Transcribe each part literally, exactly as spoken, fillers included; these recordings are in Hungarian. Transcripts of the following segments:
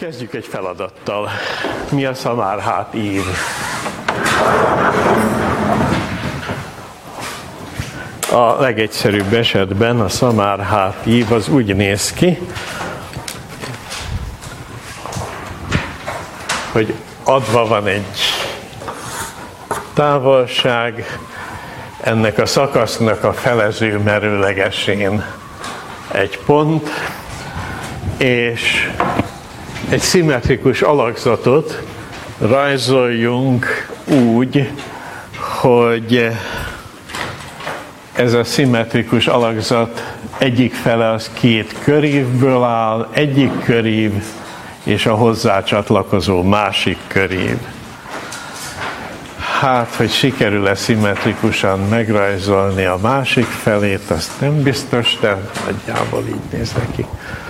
Kezdjük egy feladattal. Mi a szamárhát ív? A legegyszerűbb esetben a szamárhát ív az úgy néz ki, hogy adva van egy távolság, ennek a szakasznak a felező merőlegesén egy pont, és egy szimmetrikus alakzatot rajzoljunk úgy, hogy ez a szimmetrikus alakzat egyik fele az két körívből áll, egyik körív és a hozzá csatlakozó másik körív. Hát, hogy sikerül-e szimmetrikusan megrajzolni a másik felét, azt nem biztos, de nagyjából így néz neki.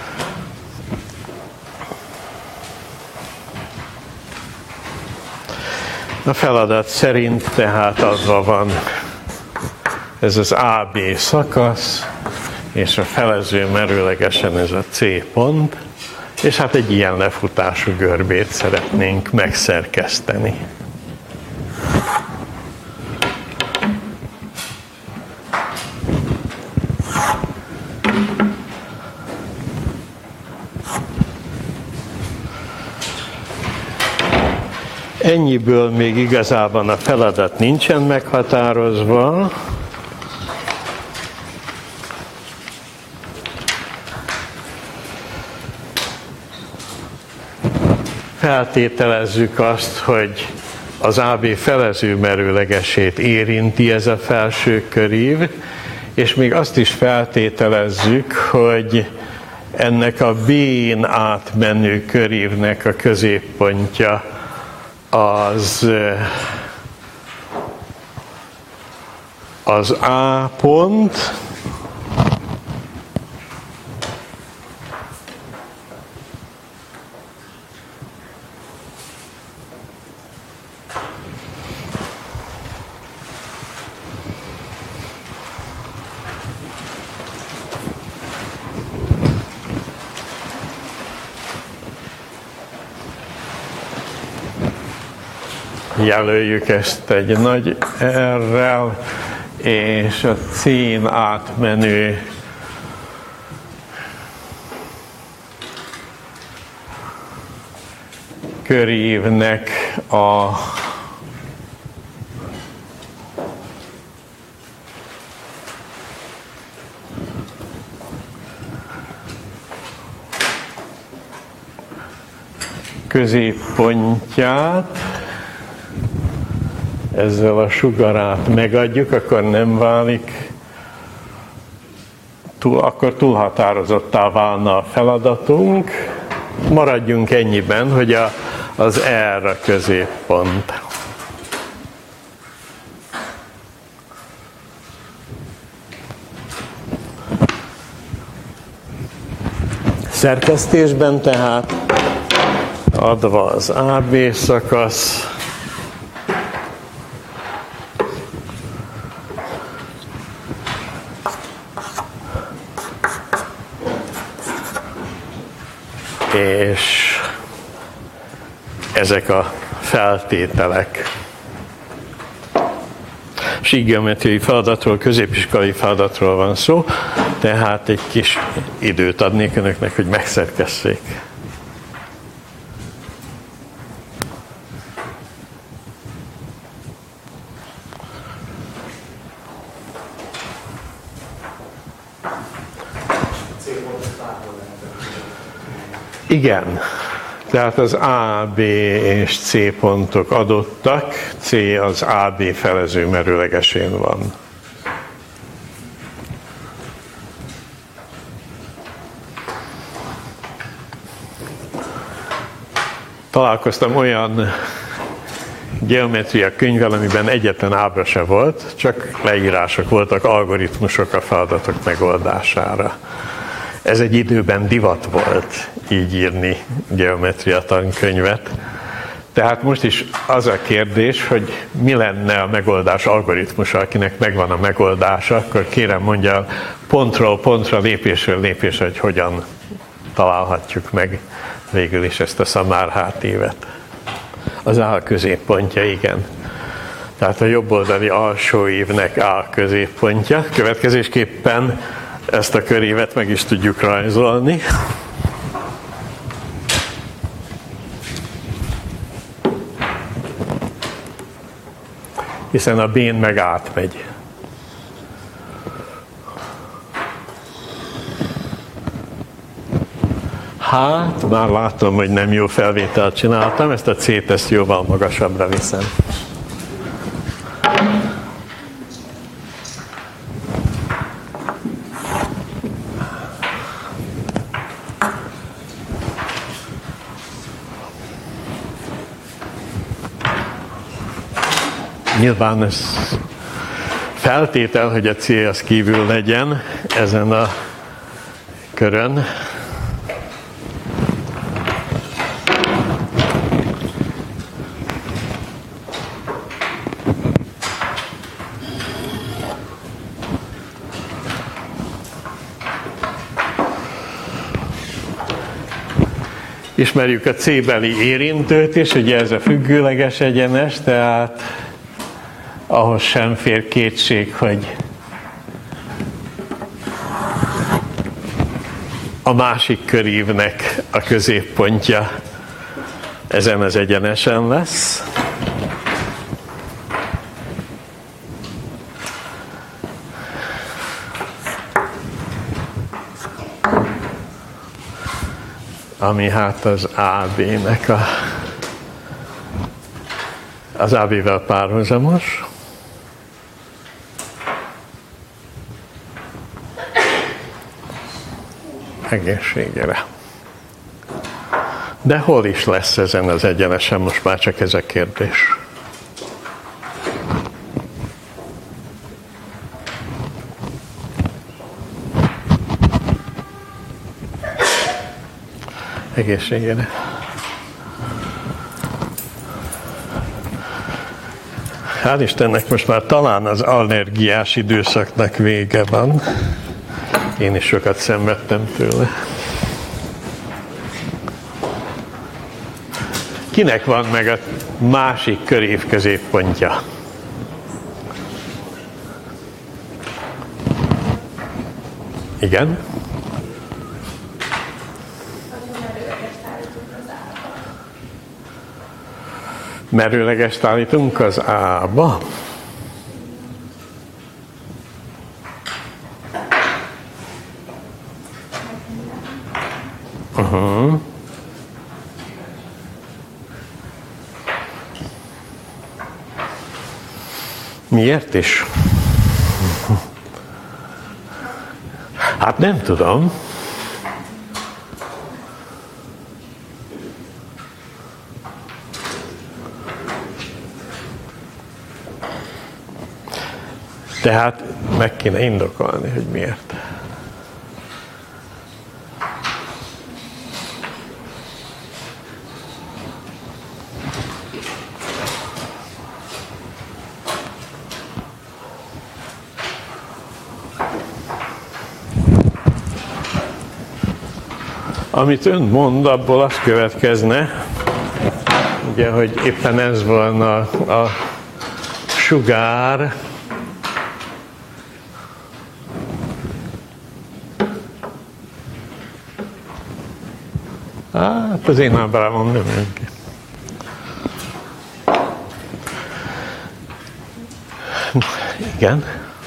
A feladat szerint tehát adva van ez az á bé szakasz, és a felező merőlegesen ez a C pont, és hát egy ilyen lefutású görbét szeretnénk megszerkeszteni. Ennyiből még igazában a feladat nincsen meghatározva. Feltételezzük azt, hogy az á bé felező merőlegesét érinti ez a felső körív, és még azt is feltételezzük, hogy ennek a B-n átmenő körívnek a középpontja az, az A pont, jelöljük ezt egy nagy R-rel, és a C-n átmenő körívnek a középpontját ezzel a sugarát megadjuk, akkor nem válik, túl, akkor túlhatározottá válna a feladatunk. Maradjunk ennyiben, hogy a, az R a középpont. Szerkesztésben tehát adva az á bé szakasz, és ezek a feltételek. Síkgeometriai feladatról, középiskolai feladatról van szó, tehát egy kis időt adnék önöknek, hogy megszerkesszék. Igen, tehát az á bé és C pontok adottak, C az á bé felező merőlegesén van. Találkoztam olyan geometria könyvvel, amiben egyetlen ábra se volt, csak leírások voltak, algoritmusok a feladatok megoldására. Ez egy időben divat volt így írni geometria tankönyvet. Tehát most is az a kérdés, hogy mi lenne a megoldás algoritmusa, akinek megvan a megoldása, akkor kérem mondja pontról pontra, lépésről lépésre, hogy hogyan találhatjuk meg végül is ezt a szamárhát évet. Az áll középpontja, igen. Tehát a jobboldali alsó ívnek áll középpontja. Következésképpen ezt a körévet meg is tudjuk rajzolni. Hiszen a bén meg átmegy. Hát, már látom, hogy nem jó felvételt csináltam, ezt a C-t ezt jóval magasabbra viszem. Nyilván ez feltétel, hogy a C az kívül legyen ezen a körön. Ismerjük a C-beli érintőt is, ugye ez a függőleges egyenes, tehát ahhoz sem fér kétség, hogy a másik körívnek a középpontja ezen az egyenesen lesz. Ami hát az á bé-nek a, az á bé-vel párhuzamos. Egészségére. De hol is lesz ezen az egyenesen, most már csak ez a kérdés. Egészségére. Hál' Istennek most már talán az allergiás időszaknak vége van. Én is sokat szenvedtem tőle. Kinek van meg a másik körév középpontja? Igen? Merőlegest állítunk az A-ba. Uh-huh. Miért is? Hát nem tudom. Tehát meg kéne indokolni, hogy miért. Amit ön mond, abból az következne, ugye, hogy éppen ez volna a, a sugár, hát az én ábrámon nem jön ki. Igen.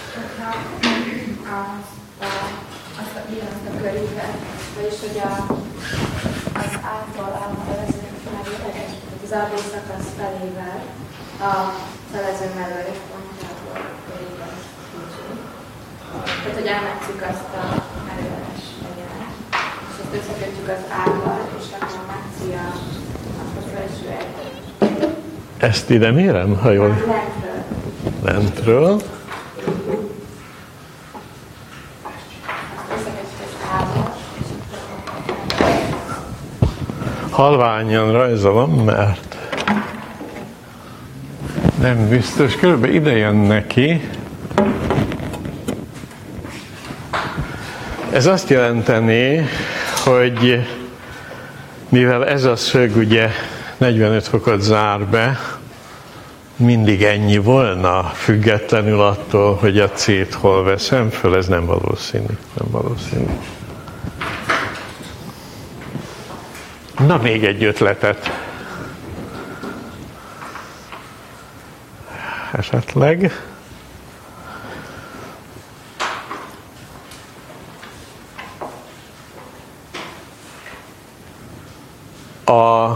Azt a pillanat a körével, vagyis hogy az által elnevező felületes, az á bé szakasz felével a felező mellői pontjából körével kicsit. Tehát, hogy elmetszük azt a merőleges egyenes, és ezt összekötjük az ával, és akkor a metszia azt a felső egyet. Ezt ide mérem, ha jól? Lentről. Lentről. Halványan rajzolom, mert nem biztos, körülbelül ide jön neki. Ez azt jelenteni, hogy Mivel ez a szög ugye negyvenöt fokot zár be, mindig ennyi volna, függetlenül attól, hogy a C-t hol veszem föl, ez nem valószínű, nem valószínű. Na, még egy ötletet. Esetleg. A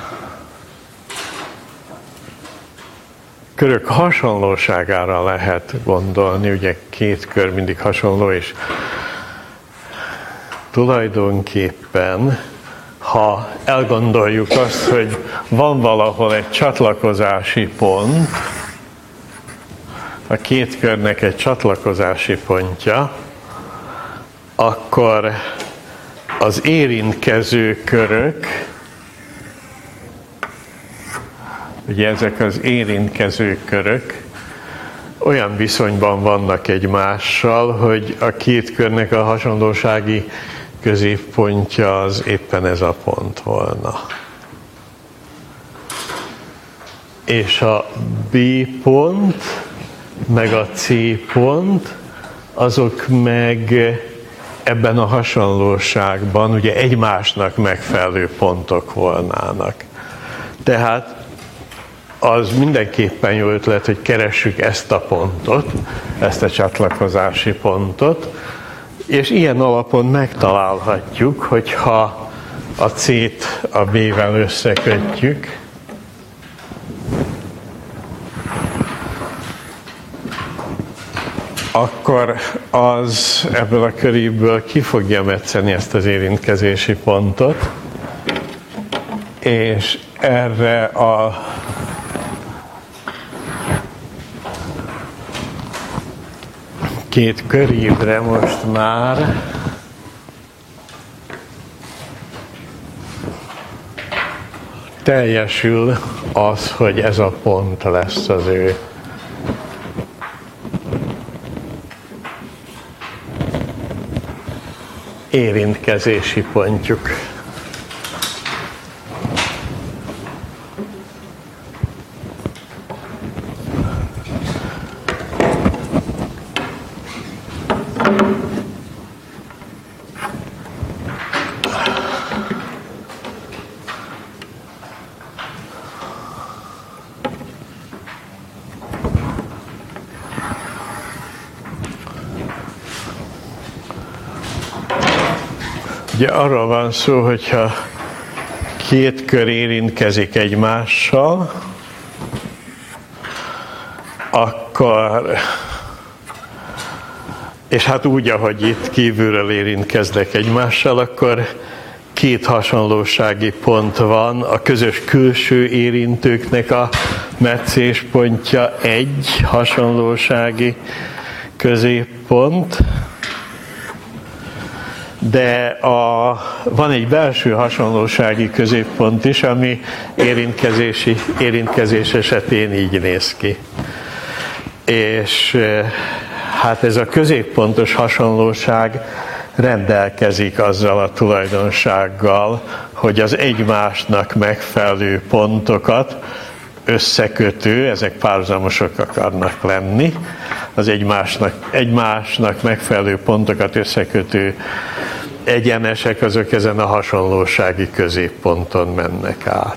körök hasonlóságára lehet gondolni, ugye két kör mindig hasonló, és tulajdonképpen, ha elgondoljuk azt, hogy van valahol egy csatlakozási pont, a két körnek egy csatlakozási pontja, akkor az érintkező körök, ugye ezek az érintkező körök olyan viszonyban vannak egymással, hogy a két körnek a hasonlósági középpontja az éppen ez a pont volna. És a B pont, meg a C pont, azok meg ebben a hasonlóságban ugye egymásnak megfelelő pontok volnának. Tehát az mindenképpen jó ötlet, hogy keressük ezt a pontot, ezt a csatlakozási pontot, és ilyen alapon megtalálhatjuk, hogyha a C-t a B-vel összekötjük, akkor az ebből a köréből ki fogja metszeni ezt az érintkezési pontot, és erre a két körívre most már teljesül az, hogy ez a pont lesz az ő érintkezési pontjuk. Ugye arról van szó, hogyha két kör érintkezik egymással, akkor, és hát úgy, ahogy itt kívülről érintkeznek egymással, akkor két hasonlósági pont van, a közös külső érintőknek a metszéspontja egy hasonlósági középpont, de a, van egy belső hasonlósági középpont is, ami érintkezési, érintkezés esetén így néz ki. És hát ez a középpontos hasonlóság rendelkezik azzal a tulajdonsággal, hogy az egymásnak megfelelő pontokat összekötő, ezek párhuzamosok akarnak lenni, az egymásnak, egymásnak megfelelő pontokat összekötő egyenesek, azok ezen a hasonlósági középponton mennek át.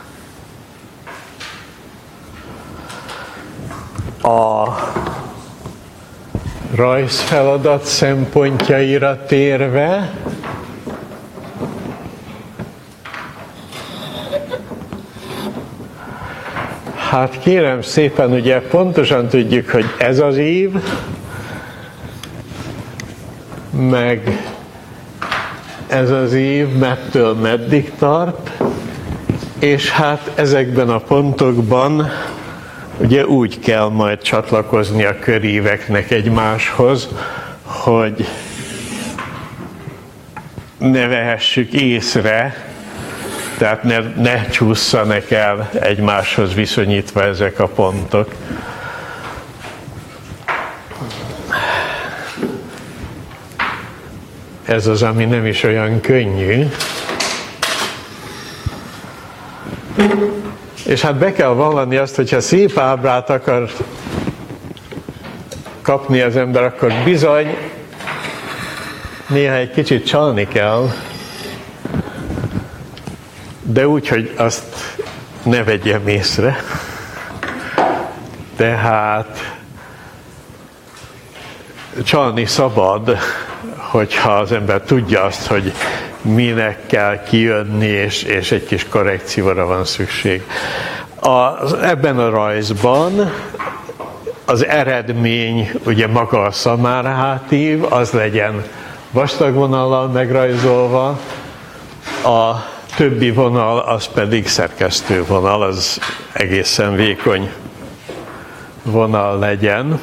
A rajzfeladat szempontjaira térve, hát kérem szépen, ugye pontosan tudjuk, hogy ez az ív, meg ez az ív mettől meddig tart, és hát ezekben a pontokban ugye úgy kell majd csatlakozni a köríveknek egymáshoz, hogy ne vehessük észre, tehát ne, ne csússzanak el egymáshoz viszonyítva ezek a pontok. Ez az, ami nem is olyan könnyű. És hát be kell vallani azt, hogyha szép ábrát akar kapni az ember, akkor bizony néha egy kicsit csalni kell, de úgy, hogy azt ne vegyem észre. Tehát csalni szabad, hogyha az ember tudja azt, hogy minek kell kijönni, és, és egy kis korrekcióra van szükség. A, ebben a rajzban az eredmény, ugye maga a szamárhátív, az legyen vastag vonallal megrajzolva, a többi vonal az pedig szerkesztő vonal, az egészen vékony vonal legyen.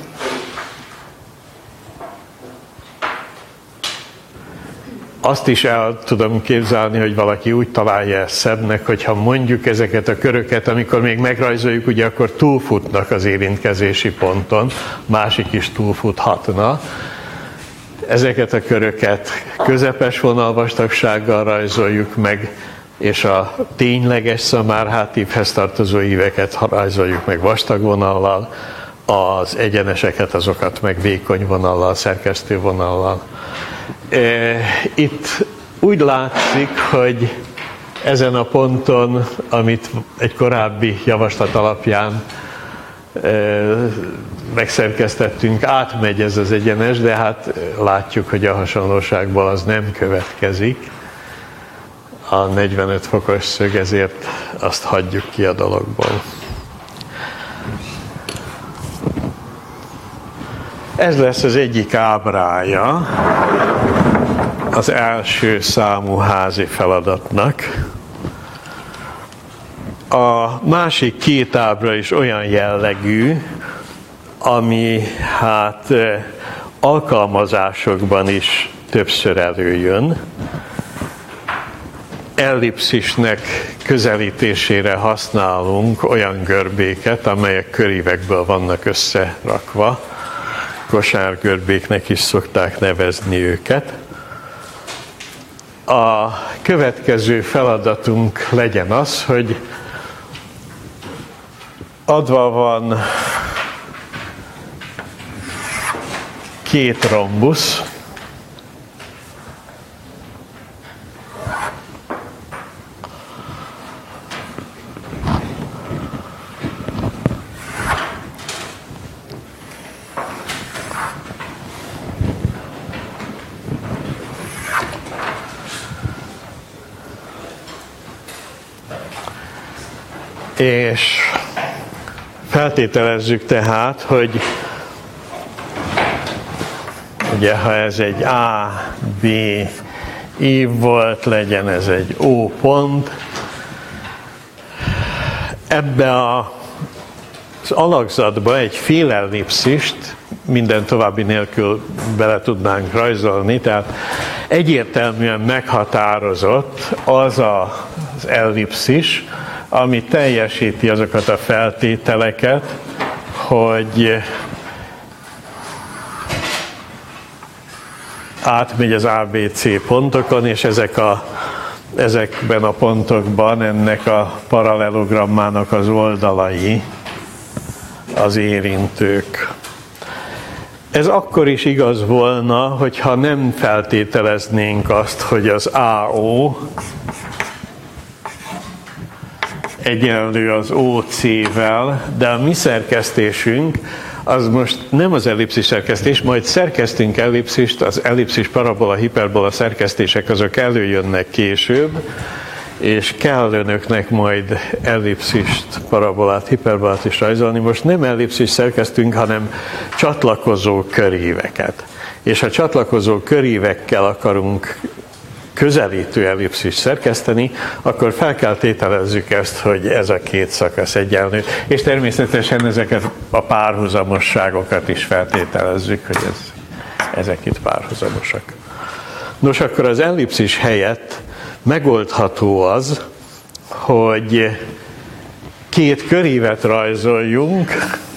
Azt is el tudom képzelni, hogy valaki úgy találja ezt szebbnek, hogyha mondjuk ezeket a köröket, amikor még megrajzoljuk, ugye akkor túlfutnak az érintkezési ponton, másik is túlfuthatna. Ezeket a köröket közepes vonalvastagsággal rajzoljuk meg, és a tényleges szamárhátívhez tartozó íveket rajzoljuk meg vastag vonallal, az egyeneseket, azokat meg vékony vonallal, szerkesztő vonallal. Itt úgy látszik, hogy ezen a ponton, amit egy korábbi javaslat alapján megszerkesztettünk, átmegy ez az egyenes, de hát látjuk, hogy a hasonlóságból az nem következik. A negyvenöt fokos szög, ezért azt hagyjuk ki a dologból. Ez lesz az egyik ábrája az első számú házi feladatnak. A másik két ábra is olyan jellegű, ami hát alkalmazásokban is többször előjön. Ellipszisnek közelítésére használunk olyan görbéket, amelyek körívekből vannak összerakva. Kosárgörbéknek is szokták nevezni őket. A következő feladatunk legyen az, hogy adva van két rombusz, és feltételezzük tehát, hogy ugye ha ez egy A, B ív volt, legyen ez egy O pont. Ebbe a, az alakzatba egy félellipszist minden további nélkül bele tudnánk rajzolni, tehát egyértelműen meghatározott az a, az ellipszis, ami teljesíti azokat a feltételeket, hogy átmegy az á bé cé pontokon, és ezek a, ezekben a pontokban ennek a paralelogrammának az oldalai az érintők. Ez akkor is igaz volna, hogyha nem feltételeznénk azt, hogy az á o egyenlő az ó cé-vel, de a mi szerkesztésünk az most nem az ellipszis szerkesztés, majd szerkesztünk ellipszist, az ellipszis, parabola, hiperbola szerkesztések azok előjönnek később, és kell önöknek majd ellipszist, parabolát, hiperbolát is rajzolni. Most nem ellipszis szerkesztünk, hanem csatlakozó köríveket. És ha csatlakozó körívekkel akarunk közelítő ellipszis szerkeszteni, akkor fel kell tételezzük ezt, hogy ez a két szakasz egyenlő. És természetesen ezeket a párhuzamosságokat is feltételezzük, hogy ez, ezek itt párhuzamosak. Nos, akkor az ellipszis helyett megoldható az, hogy két körívet rajzoljunk.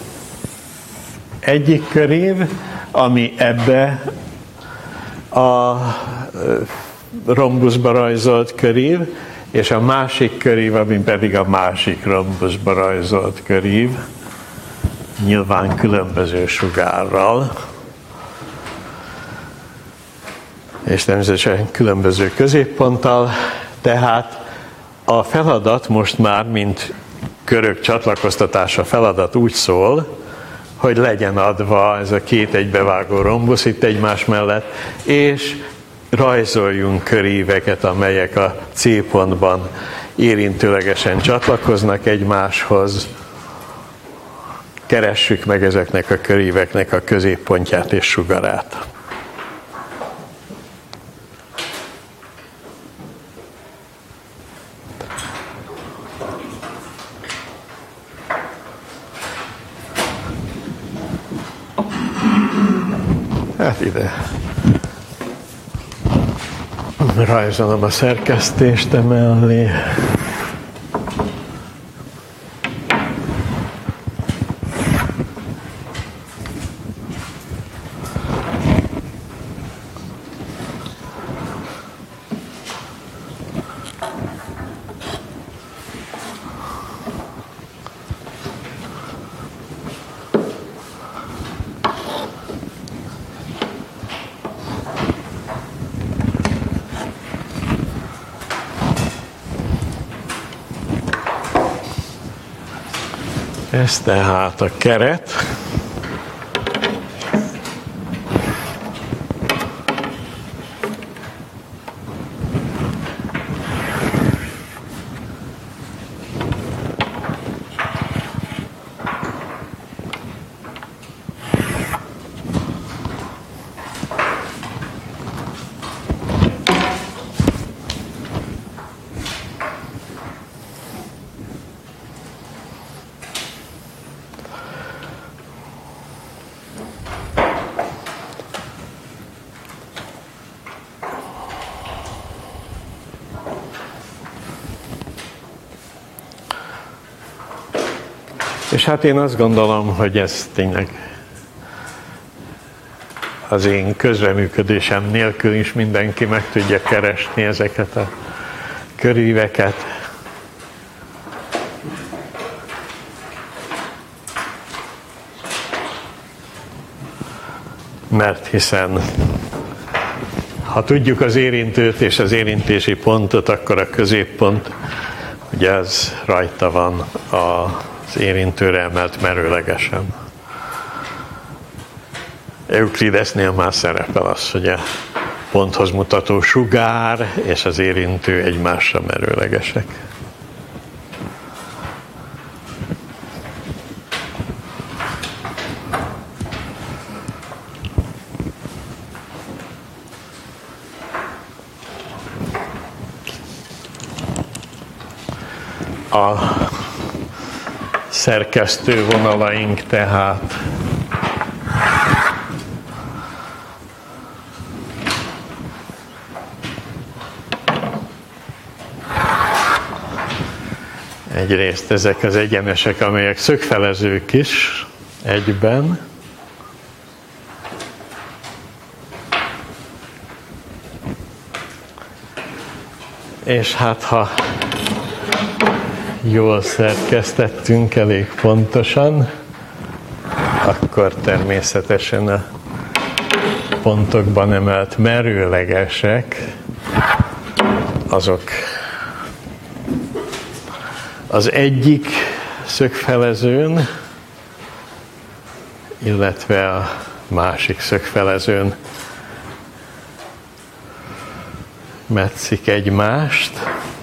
Egyik körív, ami ebbe a rombuszba rajzolt körív, és a másik körív, ami pedig a másik rombuszba rajzolt körív, nyilván különböző sugárral, és természetesen különböző középponttal, tehát a feladat most már, mint körök csatlakoztatása feladat úgy szól, hogy legyen adva ez a két egybevágó rombusz itt egymás mellett, és rajzoljunk köríveket, amelyek a C pontban érintőlegesen csatlakoznak egymáshoz. Keressük meg ezeknek a köríveknek a középpontját és sugarát. Hát ide rajzolom a szerkesztést emellé. Ez tehát a keret. És hát én azt gondolom, hogy ez tényleg az én közreműködésem nélkül is mindenki meg tudja keresni ezeket a köríveket. Mert hiszen ha tudjuk az érintőt és az érintési pontot, akkor a középpont, ugye az rajta van a az érintőre emelt merőlegesen. Euklidesnél már szerepel az, hogy a ponthoz mutató sugár és az érintő egymásra merőlegesek. A szerkesztő vonalaink tehát egyrészt ezek az egyenesek, amelyek szögfelezők is egyben, és hát ha jól szerkesztettünk elég pontosan, akkor természetesen a pontokban emelt merőlegesek, azok az egyik szögfelezőn, illetve a másik szögfelezőn metszik egymást.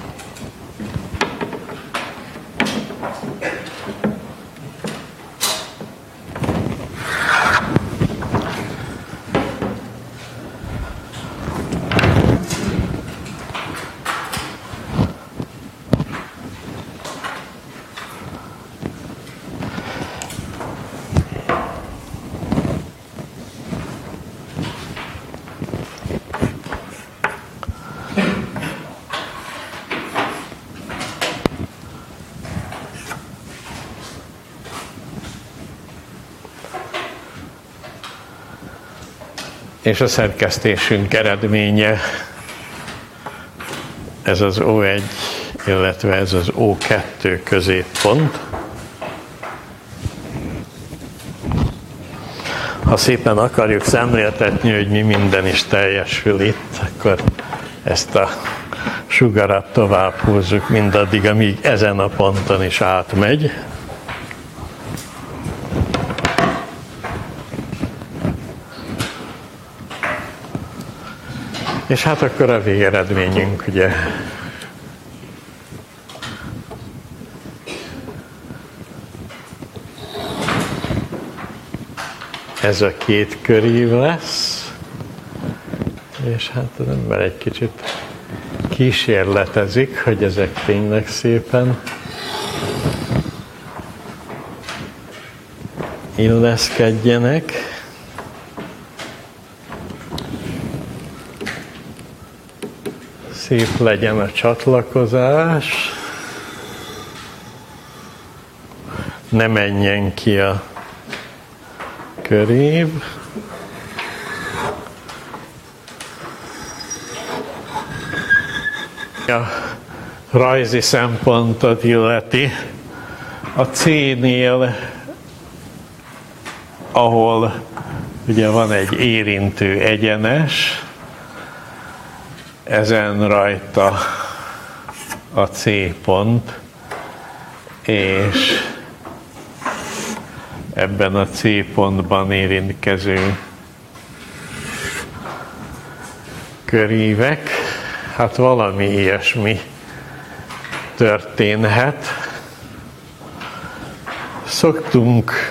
És a szerkesztésünk eredménye ez az O egy illetve ez az ó kettő középpont. Ha szépen akarjuk szemléltetni, hogy mi minden is teljesül itt, akkor ezt a sugarat tovább húzzuk mindaddig, amíg ezen a ponton is átmegy. És hát akkor a végeredményünk, ugye, ez a két körív lesz, és hát az ember egy kicsit kísérletezik, hogy ezek tényleg szépen illeszkedjenek. Szép legyen a csatlakozás, ne menjen ki a körív. A rajzi szempontot illeti, a C-nél, ahol ugye van egy érintő egyenes, ezen rajta a C pont, és ebben a C pontban érintkező körívek, hát valami ilyesmi történhet. Szoktunk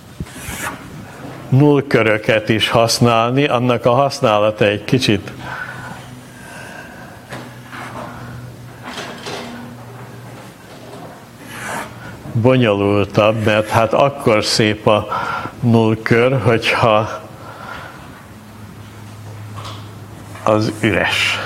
nullköröket is használni, annak a használata egy kicsit bonyolultabb, mert hát akkor szép a nullkör, hogyha az üres.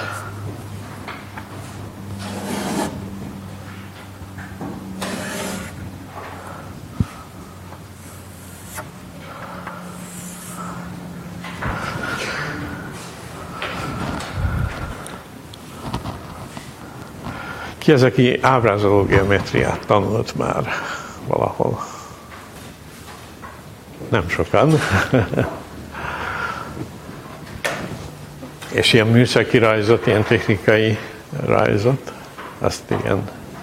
Ki az, aki ábrázoló geometriát tanult már valahol? Nem sokan. És ilyen műszaki rajzot, ilyen technikai rajzot, azt igen.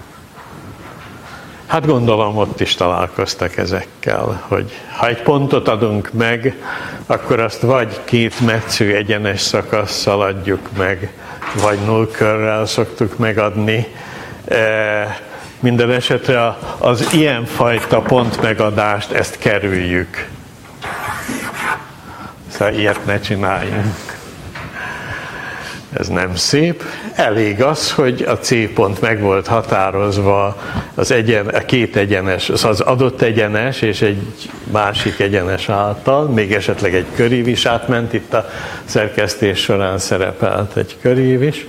Hát gondolom, ott is találkoztak ezekkel, hogy ha egy pontot adunk meg, akkor azt vagy két metsző egyenes szakasszal adjuk meg, vagy nullkörrel szoktuk megadni. Minden esetre az ilyenfajta pontmegadást, ezt kerüljük. Szóval ilyet ne csináljunk. Ez nem szép. Elég az, hogy a C pont meg volt határozva az egyen, a két egyenes, az adott egyenes és egy másik egyenes által, még esetleg egy körív is átment, itt a szerkesztés során szerepelt egy körív is,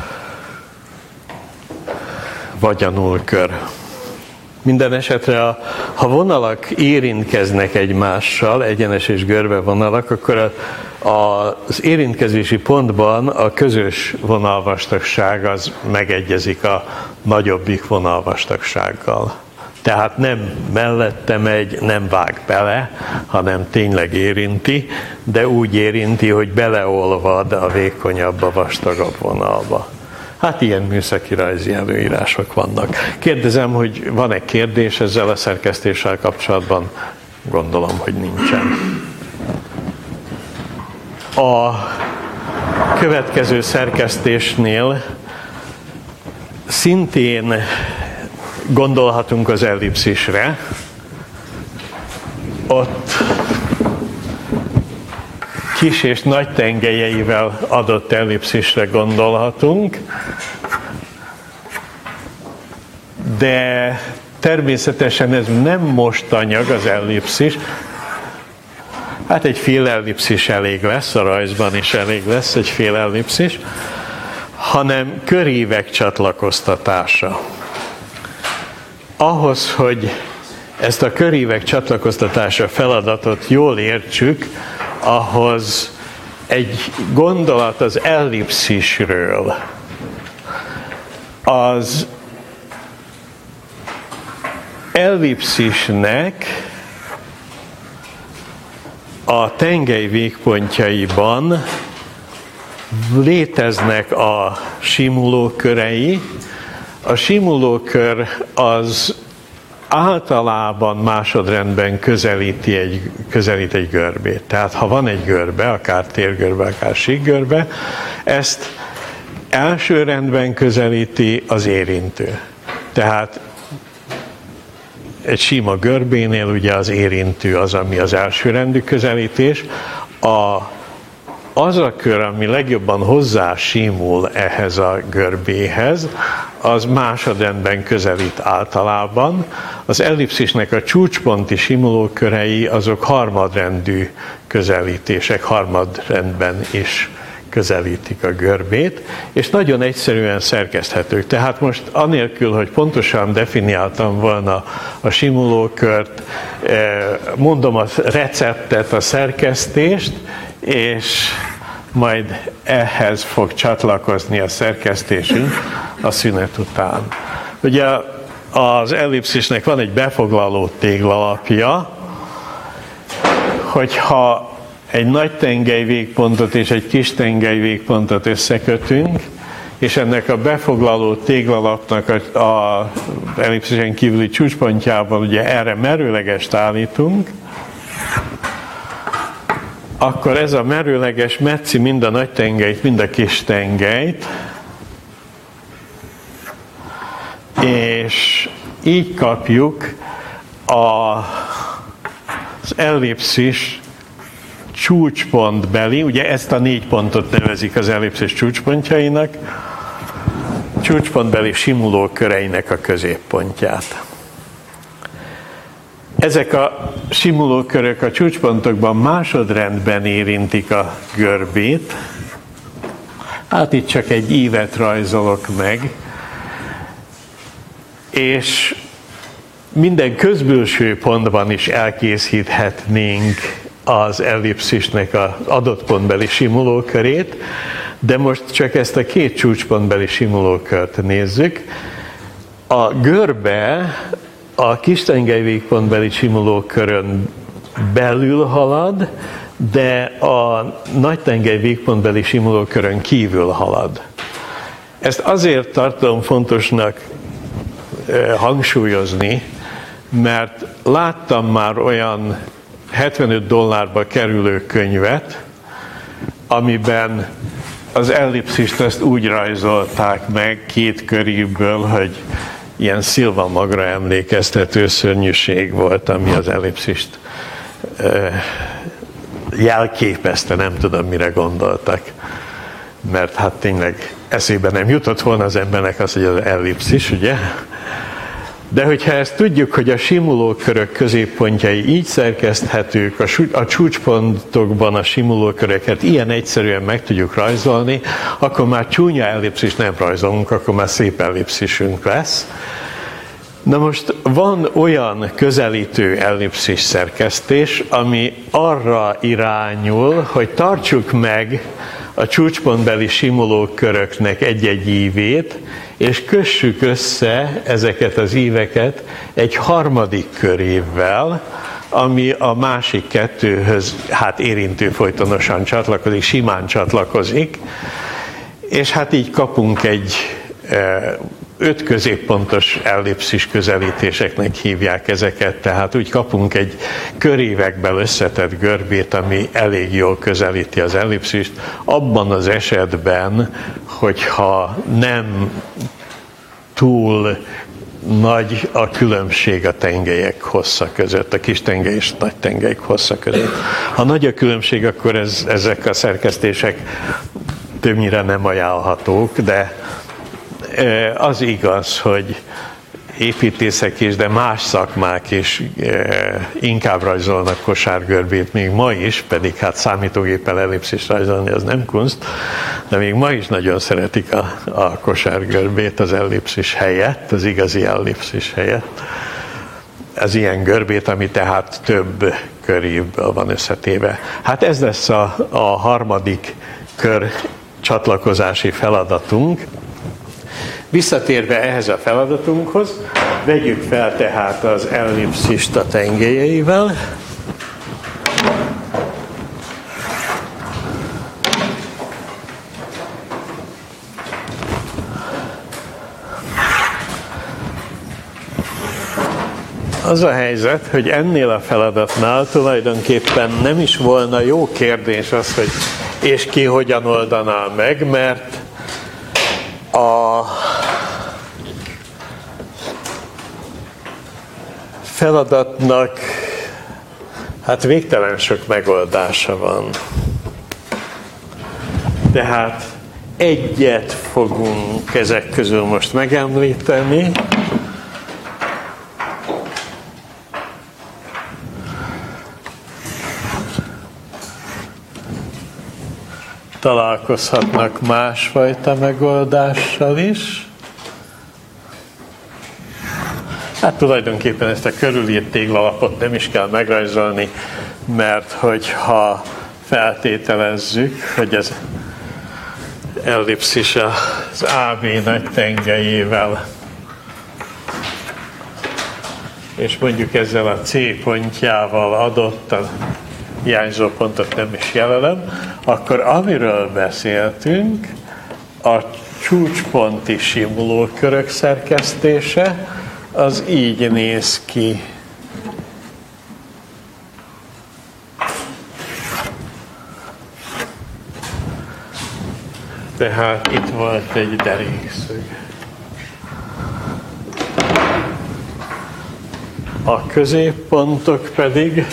vagy a nullkör. Minden esetre, a, ha vonalak érintkeznek egymással, egyenes és görbe vonalak, akkor a, a, az érintkezési pontban a közös vonalvastagság az megegyezik a nagyobbik vonalvastagsággal. Tehát nem mellette megy, nem vág bele, hanem tényleg érinti, de úgy érinti, hogy beleolvad a vékonyabb, a vastagabb vonalba. Hát ilyen műszaki rajzi előírások vannak. Kérdezem, hogy van-e kérdés ezzel a szerkesztéssel kapcsolatban? Gondolom, hogy nincsen. A következő szerkesztésnél szintén gondolhatunk az ellipszisre. Ott kis és nagy tengelyeivel adott ellipszisre gondolhatunk, de természetesen ez nem mostanyag az ellipszis. Hát egy fél ellipszis elég lesz, a rajzban is elég lesz egy fél ellipszis, hanem körívek csatlakoztatása. Ahhoz, hogy ezt a körívek csatlakoztatása feladatot jól értsük, ahhoz egy gondolat az ellipszisről. Az ellipszisnek a tengely végpontjaiban léteznek a simulókörei. A simulókör az általában másodrendben közelíti egy, közelít egy görbét. Tehát ha van egy görbe, akár térgörbe, akár síkgörbe, ezt első rendben közelíti az érintő. Tehát egy sima görbénél ugye az érintő az, ami az elsőrendű közelítés. A, az a kör, ami legjobban hozzá simul ehhez a görbéhez, az másodrendben közelít általában. Az ellipszisnek a csúcsponti simulókörei azok harmadrendű közelítések, harmadrendben is közelítik a görbét, és nagyon egyszerűen szerkeszthetők. Tehát most anélkül, hogy pontosan definiáltam volna a simulókört, mondom a receptet, a szerkesztést, és majd ehhez fog csatlakozni a szerkesztésünk a szünet után. Ugye az ellipszisnek van egy befoglaló téglalapja, hogyha egy nagy tengely végpontot és egy kis tengely végpontot összekötünk, és ennek a befoglaló téglalapnak a, a ellipszisen kívüli csúcspontjában ugye erre merőlegest állítunk, akkor ez a merőleges metszi mind a nagy tengelyt, mind a kis tengelyt, és így kapjuk a, az ellipszis csúcspontbeli, ugye ezt a négy pontot nevezik az ellipszis csúcspontjainak, csúcspontbeli simulóköreinek a középpontját. Ezek a simulókörök a csúcspontokban másodrendben érintik a görbét. Hát itt csak egy ívet rajzolok meg, és minden közbülső pontban is elkészíthetnénk az ellipszisnek az adott pontbeli simulókörét, de most csak ezt a két csúcspontbeli simulókört nézzük. A görbe a kistengely végpontbeli simulókörön belül halad, de a nagytengely végpontbeli simulókörön kívül halad. Ezt azért tartom fontosnak hangsúlyozni, mert láttam már olyan hetvenöt dollárba kerülő könyvet, amiben az ellipszist ezt úgy rajzolták meg két köréből, hogy ilyen szilvamagra emlékeztető szörnyűség volt, ami az ellipszist jelképezte, nem tudom, mire gondoltak. Mert hát tényleg eszébe nem jutott volna az embernek az, hogy az ellipszis, ugye? De hogyha ezt tudjuk, hogy a simulókörök középpontjai így szerkeszthetők, a, a csúcspontokban a simulóköröket ilyen egyszerűen meg tudjuk rajzolni, akkor már csúnya ellipszis nem rajzolunk, akkor már szép ellipszisünk lesz. Na most van olyan közelítő ellipszis szerkesztés, ami arra irányul, hogy tartsuk meg a csúcspontbeli simulóköröknek egy-egy ívét, és kössük össze ezeket az íveket egy harmadik körévvel, ami a másik kettőhöz hát érintő folytonosan csatlakozik, simán csatlakozik, és hát így kapunk egy öt középpontos ellipszis közelítéseknek hívják ezeket, tehát úgy kapunk egy körévekből összetett görbét, ami elég jól közelíti az ellipszist, abban az esetben, hogyha nem túl nagy a különbség a tengelyek hossza között, a kis tengely és nagy tengelyek hossza között. Ha nagy a különbség, akkor ez, ezek a szerkesztések többnyire nem ajánlhatók, de az igaz, hogy építészek is, de más szakmák is inkább rajzolnak kosárgörbét, még ma is, pedig hát számítógéppel ellipszist rajzolni az nem kunst, de még ma is nagyon szeretik a, a kosárgörbét az ellipszis helyett, az igazi ellipszis helyett. Az ilyen görbét, ami tehát több köréből van összetéve. Hát ez lesz a, a harmadik kör csatlakozási feladatunk. Visszatérve ehhez a feladatunkhoz, vegyük fel tehát az ellipszist a tengelyeivel. Az a helyzet, hogy ennél a feladatnál tulajdonképpen nem is volna jó kérdés az, hogy és ki hogyan oldaná meg, mert a feladatnak hát végtelen sok megoldása van. Tehát egyet fogunk ezek közül most megemlíteni. Találkozhatnak másfajta megoldással is. Hát tulajdonképpen ezt a körülírt téglalapot nem is kell megrajzolni, mert hogyha feltételezzük, hogy az ellipszis az á bé nagy tengelyével, és mondjuk ezzel a C pontjával adott, a hiányzó pontot nem is jelölöm, akkor amiről beszéltünk, a csúcsponti simulókörök szerkesztése, az így néz ki. Tehát itt volt egy derékszög. A középpontok pedig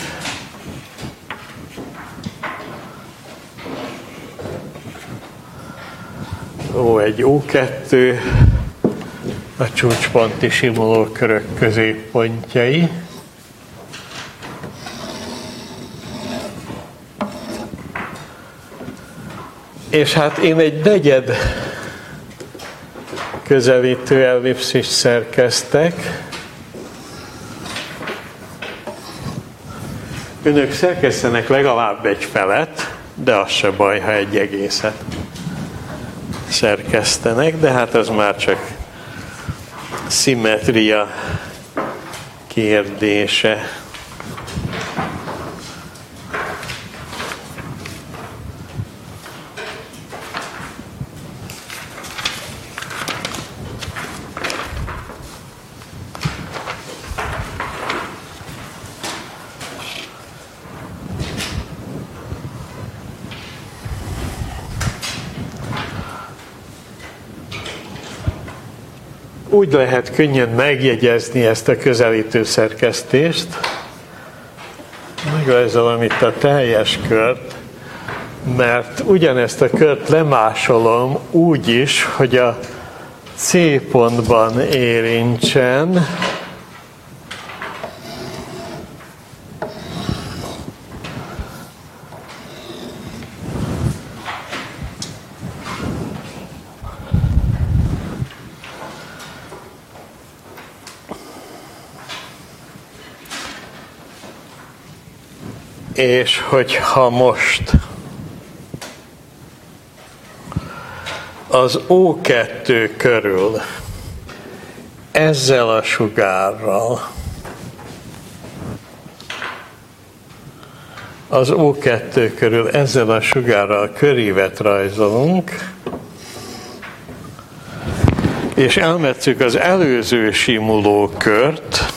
ó, egy ó kettő, a csúcsponti simulókörök középpontjai. És hát én egy negyed közelítő ellipszist szerkeztek. Önök szerkesztenek legalább egy felet, de az se baj, ha egy egészet szerkesztenek, de hát az már csak szimmetria kérdése. Úgy lehet könnyen megjegyezni ezt a közelítő szerkesztést, megrajzolom itt a teljes kört, mert ugyanezt a kört lemásolom úgy is, hogy a C pontban érintsen, és hogyha most az ó kettő körül ezzel a sugárral az ó kettő körül ezzel a sugárral körívet rajzolunk, és elmetszük az előző simulókört,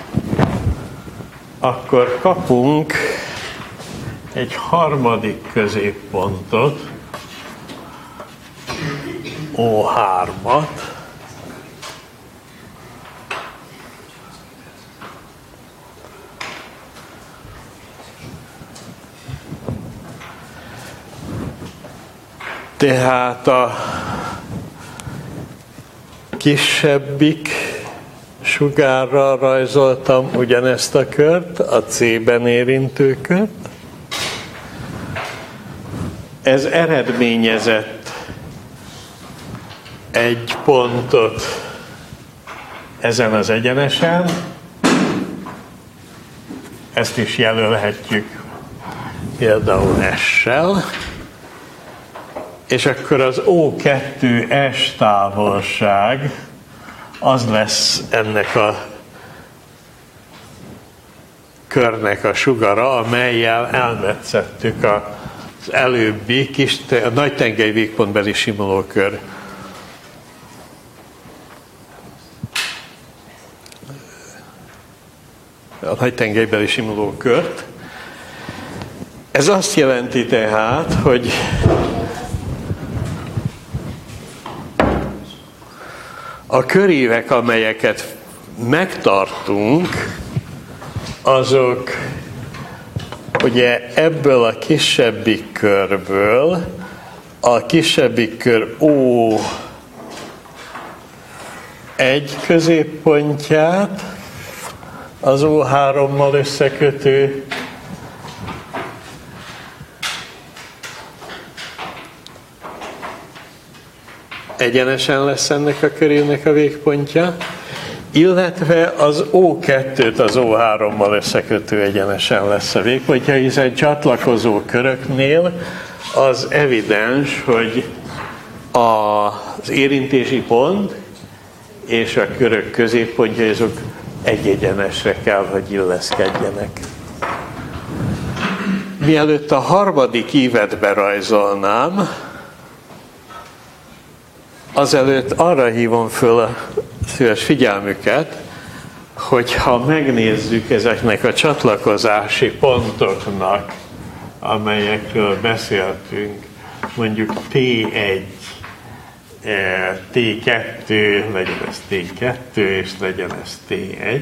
akkor kapunk egy harmadik középpontot, ó hármat, tehát a kisebbik sugárral rajzoltam ugyanezt a kört, a C-ben érintő kört. Ez eredményezett egy pontot ezen az egyenesen. Ezt is jelölhetjük például S-sel. és akkor az ó kettő es távolság az lesz ennek a körnek a sugara, amellyel elmetszettük az előbbi kis, a nagy tengely végpontbeli simulókör a nagy tengelybeli simulókört. Ez azt jelenti tehát, hogy a körívek, amelyeket megtartunk, azok ugye ebből a kisebbik körből a kisebbik kör ó egy középpontját az ó hárommal összekötő egyenesen lesz ennek a körének a végpontja, illetve az ó kettőt az ó hárommal összekötő egyenesen lesz a végpontja, hiszen csatlakozó köröknél az evidens, hogy az érintési pont és a körök középpontja azok egy egyenesre kell, hogy illeszkedjenek. Mielőtt a harmadik ívet berajzolnám, azelőtt arra hívom föl a szíves figyelmüket, hogyha megnézzük ezeknek a csatlakozási pontoknak, amelyekről beszéltünk, mondjuk té egy, té kettő, legyen ez té kettő, és legyen ez té egy.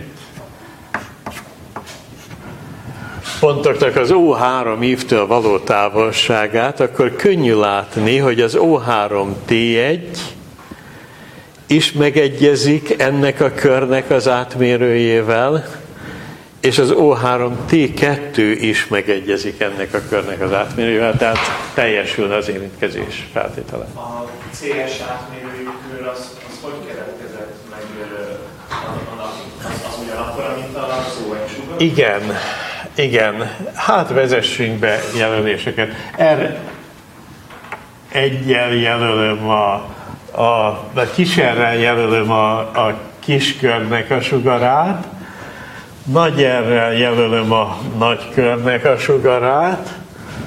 Pontoknak az ó három ívtől való távolságát, akkor könnyű látni, hogy az ó három té egy is megegyezik ennek a körnek az átmérőjével, és az ó három té kettő is megegyezik ennek a körnek az átmérőjével, tehát teljesül az érintkezés feltétele. A cé es átmérőjű kör az, az hogy keletkezett meg, az, az ugyanakkor, mint az ó egy sugar? Igen, igen. Hát vezessünk be jelöléseket. R egyel jelölöm a A, a kísérrel jelölöm a, a kiskörnek a sugarát, nagy R-rel jelölöm a nagykörnek a sugarát,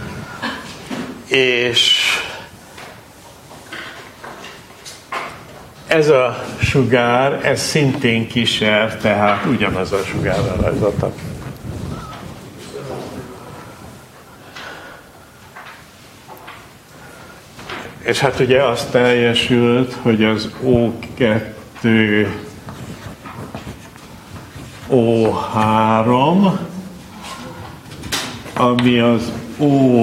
és ez a sugár, ez szintén kis R, tehát ugyanaz a sugárra rajzoltam. És hát ugye az teljesült, hogy az ó kettő, ó három, ami az ó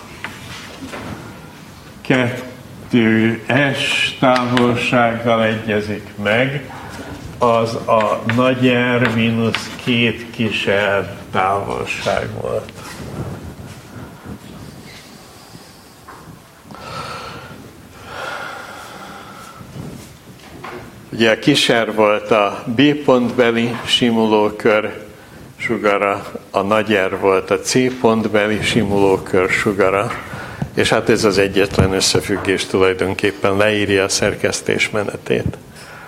kettő es távolsággal egyezik meg, az a nagy R mínusz két kis R távolság volt. Ugye a kis R volt a B pontbeli simulókör sugara, a nagy R volt a C pontbeli simulókör sugara, és hát ez az egyetlen összefüggés tulajdonképpen leírja a szerkesztés menetét.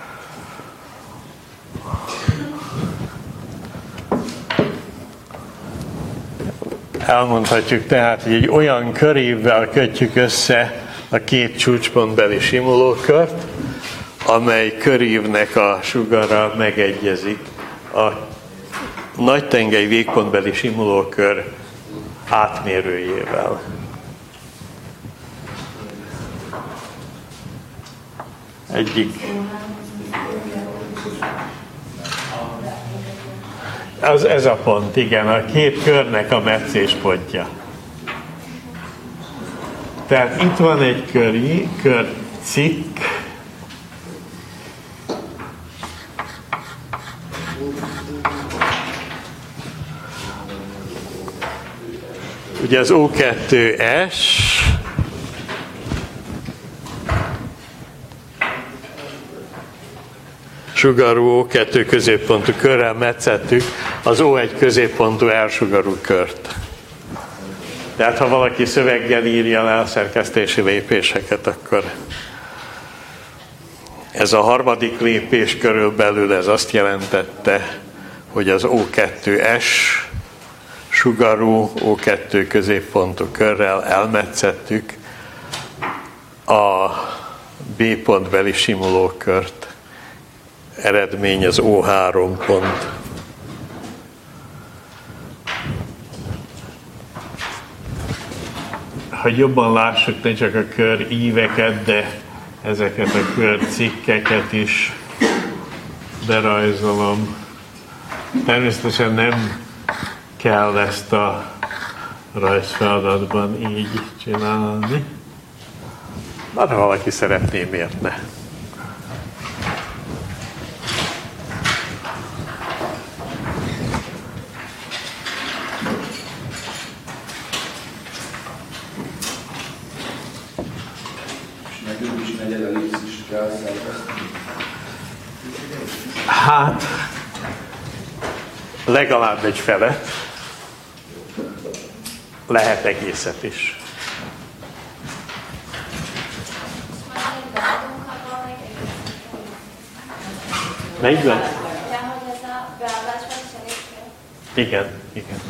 Elmondhatjuk tehát, hogy egy olyan körívvel kötjük össze a két csúcspontbeli simulókört, amely körívnek a sugara megegyezik a nagy tengely végpontbeli simulókör átmérőjével. Egyik. Az, ez a pont, igen, a két körnek a metszéspontja. Tehát itt van egy köri, körcikk, ugye az ó kettő es, sugarú ó kettő középpontú körrel metszettük az ó egy középpontú R sugarú kört. De hát ha valaki szöveggel írja le a szerkesztési lépéseket, akkor ez a harmadik lépés körülbelül ez azt jelentette, hogy az ó kettő S sugarú ó kettő középpontú körrel elmetszettük a B pontbeli simulókört. Eredmény az ó három pont. Hogy jobban lássuk ne csak a kör íveket, de ezeket a kör cikkeket is berajzolom. Természetesen nem kell ezt a rajzfeladatban így csinálni. Na, ha valaki szeretné, miért ne? Hát, legalább egy felet, lehet egészet is. Melyikben? Igen, igen.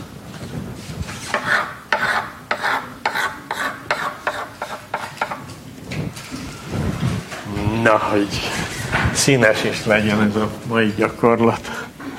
Na, hogy színes is legyen ez a mai gyakorlat.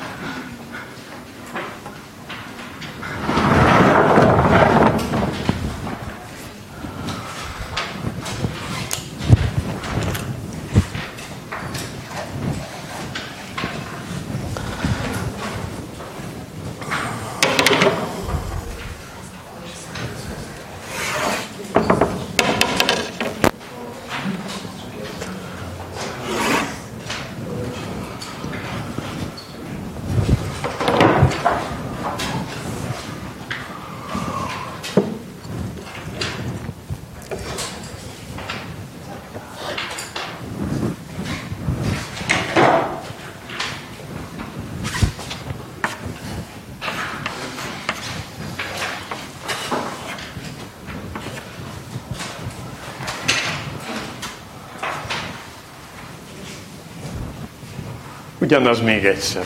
Ugyanaz még egyszer.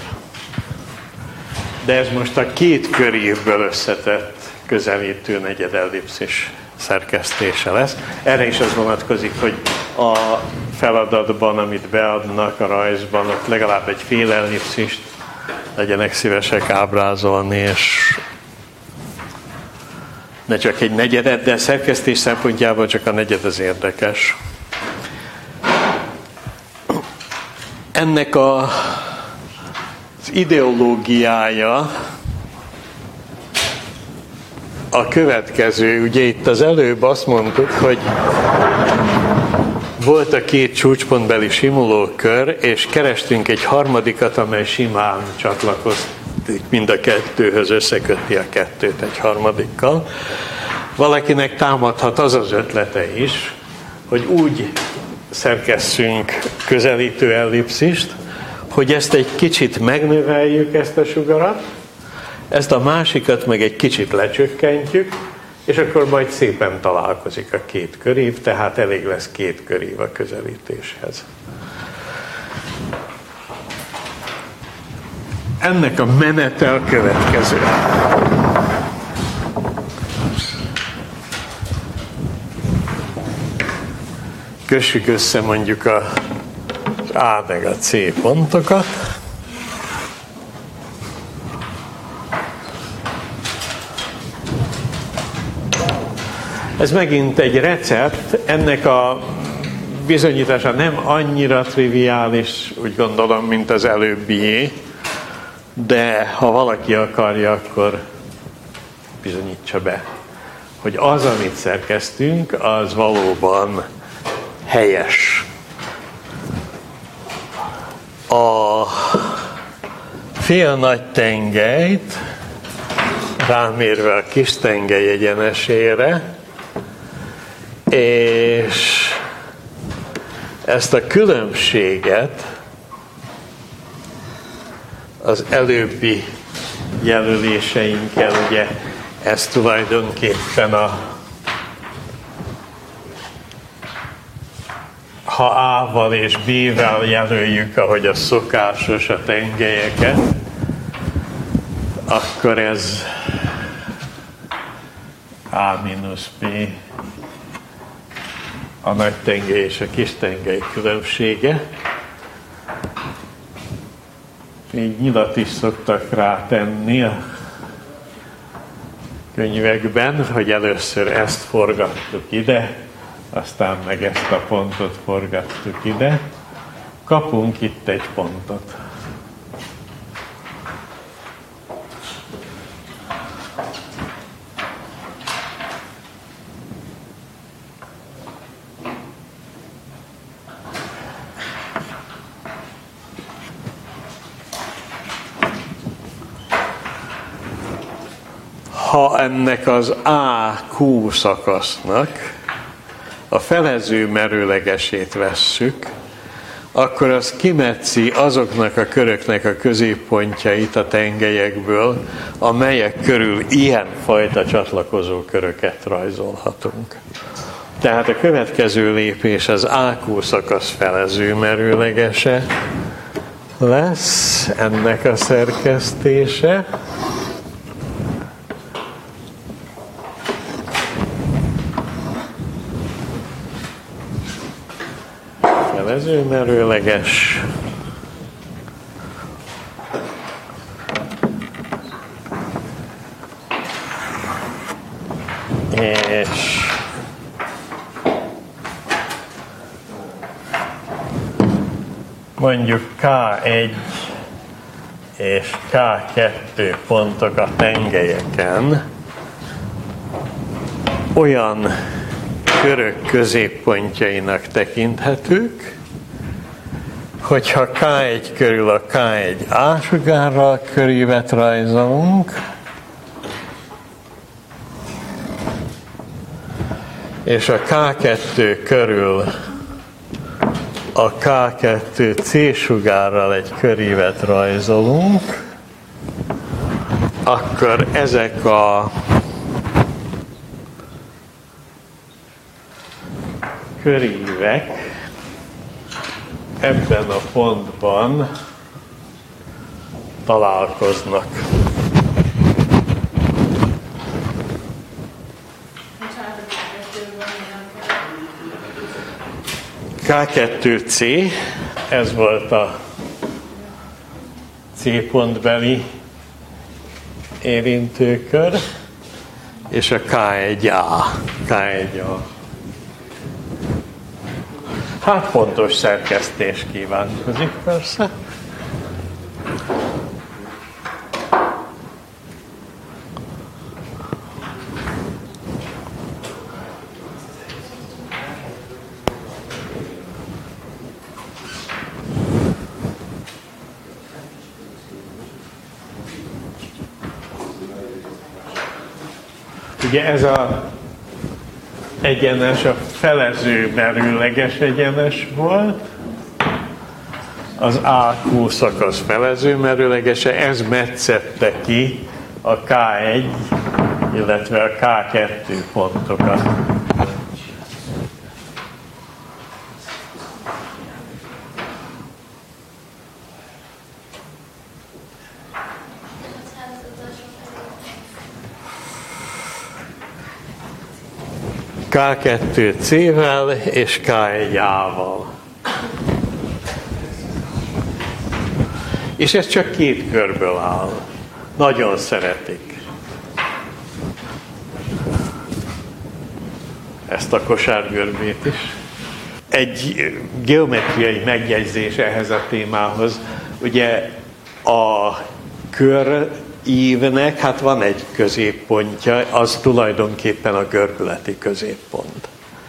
De ez most a két körívből összetett közelítő negyedellipszis szerkesztése lesz. Erre is az vonatkozik, hogy a feladatban, amit beadnak a rajzban, ott legalább egy fél ellipszist legyenek szívesek ábrázolni, és ne csak egy negyedet, de a szerkesztés szempontjából csak a negyed az érdekes. Ennek a, az ideológiája a következő. Ugye itt az előbb azt mondtuk, hogy volt a két csúcspontbeli simulókör, és kerestünk egy harmadikat, amely simán csatlakozik mind a kettőhöz, összeköti a kettőt egy harmadikkal. Valakinek támadhat az az ötlete is, hogy úgy szerkesszünk közelítő ellipszist, hogy ezt egy kicsit megnöveljük, ezt a sugarat, ezt a másikat meg egy kicsit lecsökkentjük, és akkor majd szépen találkozik a két körív, tehát elég lesz két körív a közelítéshez. Ennek a menete a következő. Kössük össze mondjuk a A meg a C pontokat. Ez megint egy recept, ennek a bizonyítása nem annyira triviális, úgy gondolom, mint az előbbié, de ha valaki akarja, akkor bizonyítsa be, hogy az, amit szerkeztünk, az valóban helyes. A fél nagy tengelyt rámérve a kis tengely egyenesére, és ezt a különbséget az előbbi jelöléseinkkel ugye Ez tulajdonképpen a, ha A-val és B-vel jelöljük, ahogy a szokásos a tengelyeket, akkor ez A mínusz B a nagy tengely és a kis tengely különbsége. Így nyilat is szoktak rátenni a könyvekben, hogy először ezt forgattuk ide, aztán meg ezt a pontot forgattuk ide. Kapunk itt egy pontot. Ha ennek az á kú szakasznak a felező merőlegesét vesszük, akkor az kimetszi azoknak a köröknek a középpontjait a tengelyekből, amelyek körül ilyen fajta csatlakozó köröket rajzolhatunk. Tehát a következő lépés az á kú szakasz felező merőlegese lesz, ennek a szerkesztése. Felezőmerőleges. És mondjuk ká egy és ká kettő pontok a tengelyeken olyan körök középpontjainak tekinthetők, hogyha ká egy körül a ká egy A sugárral körívet rajzolunk, és a ká kettő körül a ká kettő C sugárral egy körívet rajzolunk, akkor ezek a körívek ebben a pontban találkoznak. ká kettő C, ez volt a C pontbeli érintőkör, és a ká egy A. ká egy A. Hát pontos szerkesztés kívánkozik persze. Ugye ez a egyenes, a felező merőleges egyenes volt, az á kú szakasz felező merőlegese, ez metszette ki a ká egy, illetve a ká kettő pontokat. ká kettő C-vel és ká egy A-val. És ez csak két körből áll. Nagyon szeretik ezt a kosárgörbét is. Egy geometriai megjegyzés ehhez a témához. Ugye a kör ívnek, hát van egy középpontja, az tulajdonképpen a görbületi középpont.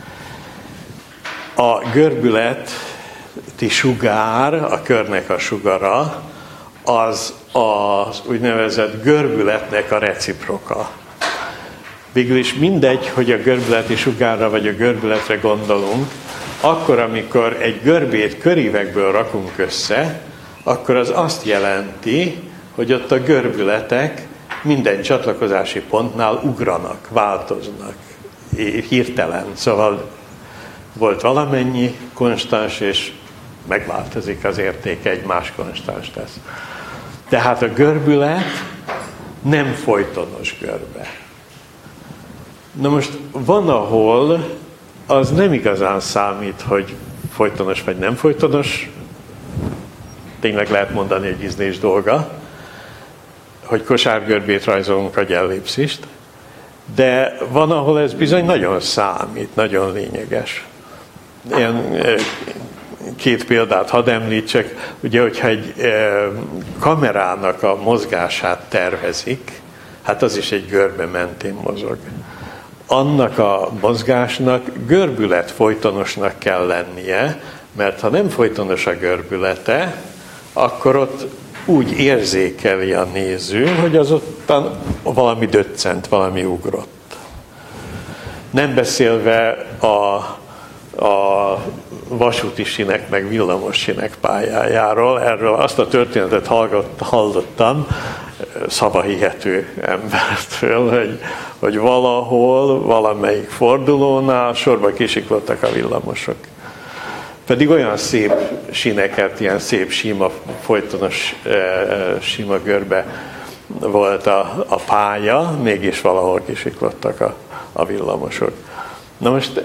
A görbületi sugár, a körnek a sugara, az az úgynevezett görbületnek a reciproka. Végül is mindegy, hogy a görbületi sugárra vagy a görbületre gondolunk, akkor, amikor egy görbét körívekből rakunk össze, akkor az azt jelenti, hogy ott a görbületek minden csatlakozási pontnál ugranak, változnak, hirtelen. Szóval volt valamennyi konstans, és megváltozik az értéke, egy más konstans tesz. Tehát a görbület nem folytonos görbe. Na most van, ahol az nem igazán számít, hogy folytonos vagy nem folytonos, tényleg lehet mondani egy ízlés dolga, hogy kosárgörbét rajzolunk, vagy ellipszist, de van, ahol ez bizony nagyon számít, nagyon lényeges. Ilyen két példát hadd említsek, ugye, hogyha egy kamerának a mozgását tervezik, hát az is egy görbe mentén mozog. Annak a mozgásnak görbület folytonosnak kell lennie, mert ha nem folytonos a görbülete, akkor ott úgy érzékeli a néző, hogy az ottan valami döccent, valami ugrott. Nem beszélve a, a vasúti sinek, meg villamos sinek pályájáról, erről azt a történetet hallottam szavahihető embertől, hogy, hogy valahol, valamelyik fordulónál sorba kisiklottak a villamosok. Pedig olyan szép sineket, ilyen szép sima, folytonos sima görbe volt a, a pálya, mégis valahol kisiklottak a, a villamosok. Na most,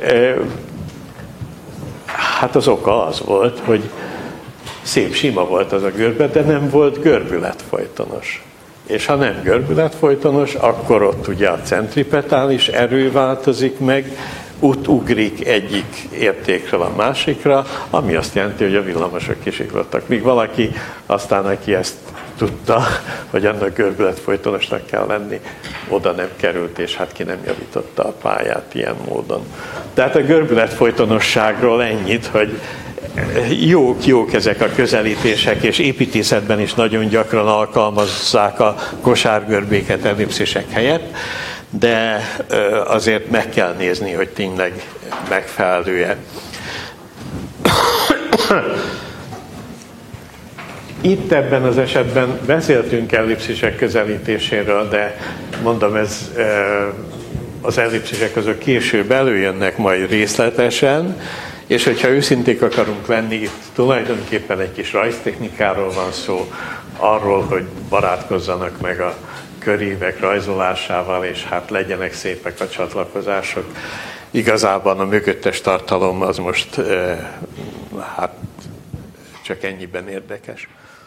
hát az oka az volt, hogy szép sima volt az a görbe, de nem volt görbület folytonos. És ha nem görbület folytonos, akkor ott ugye a centripetális erő változik meg, út ugrik egyik értékről a másikra, ami azt jelenti, hogy a villamosok kisiklottak. Míg valaki aztán, aki ezt tudta, hogy annak görbület folytonosnak kell lenni, oda nem került, és hát ki nem javította a pályát ilyen módon. Tehát a görbület folytonosságról ennyit, hogy jók, jók ezek a közelítések, és építészetben is nagyon gyakran alkalmazzák a kosárgörbéket ellipszisek helyett, de azért meg kell nézni, hogy tényleg megfelelő-e. Itt ebben az esetben beszéltünk ellipszisek közelítéséről, de mondom, ez az ellipszisek azok később előjönnek majd részletesen, és hogyha őszinték akarunk lenni, itt tulajdonképpen egy kis rajztechnikáról van szó, arról, hogy barátkozzanak meg a körívek rajzolásával, és hát legyenek szépek a csatlakozások. Igazában a mögöttes tartalom az most hát csak ennyiben érdekes.